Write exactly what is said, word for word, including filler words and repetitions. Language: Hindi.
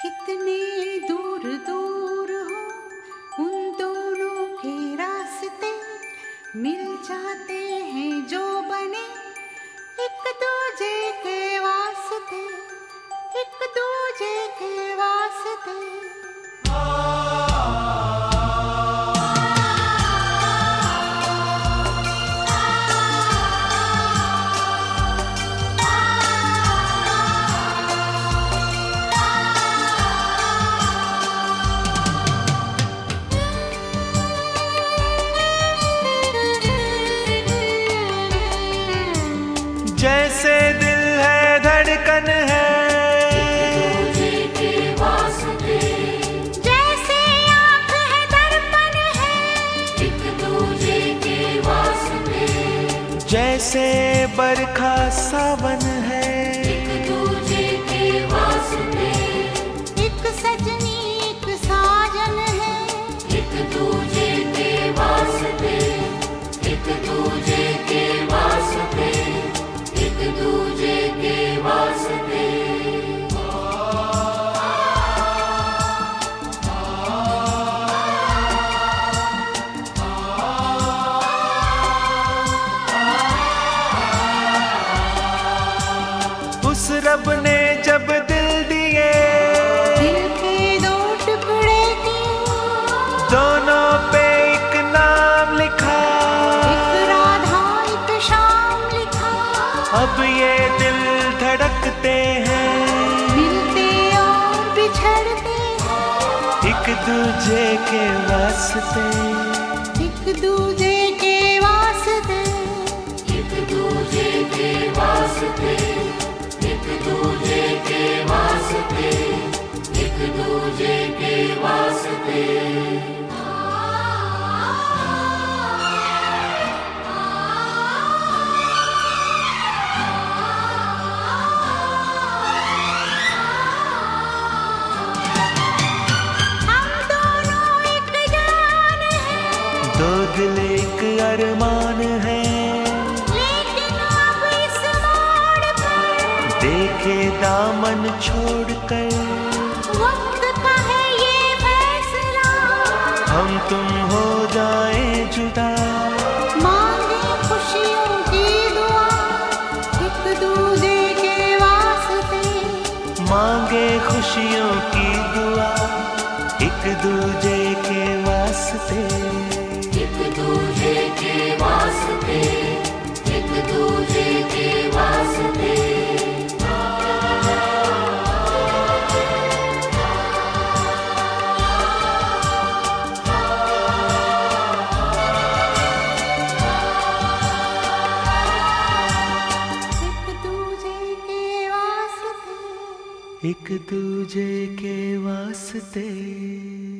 कितने दूर दूर हो उन दोनों के रास्ते, मिल जाते हैं जो बने एक दूजे के वास्ते, एक दूजे के वास्ते। जैसे दिल है धड़कन है, एक दूजे के वास्ते, जैसे आँख है दर्पण है, एक दूजे के वास्ते, जैसे बरखा सावन है, एक दूजे के वास्ते, एक सजनी एक साजन है, एक दूजे के वास्ते, एक दूजे के वास्ते, एक दूजे के वास्ते। उस रब ने जब दिल दिए, दिल के दो टुकड़े किए, दोनों पे एक नाम लिखा, एक राधा एक शाम लिखा। अब ये दिल धड़कते हैं, मिलते और बिछड़ते हैं, एक दूजे के वास्ते, एक दूजे के वास्ते। एक दूजे के वास्ते, एक दूजे के वास्ते, एक दूजे के वास्ते। हम दोनों एक जान हैं, दो दिल एक अरमान है, लेकिन अब इस मोड़ पर देखे दामन छोड़कर, वक्त का है ये फैसला। हम तुम हो जाएं जुदा, मांगे खुशियों की दुआ, एक दूजे के वास्ते, मांगे खुशियों की दुआ, एक दूजे के वास्ते। एक दूजे के वास्ते, एक दूजे के वास्ते। एक दूजे के वास्ते। एक दूजे के वास्ते।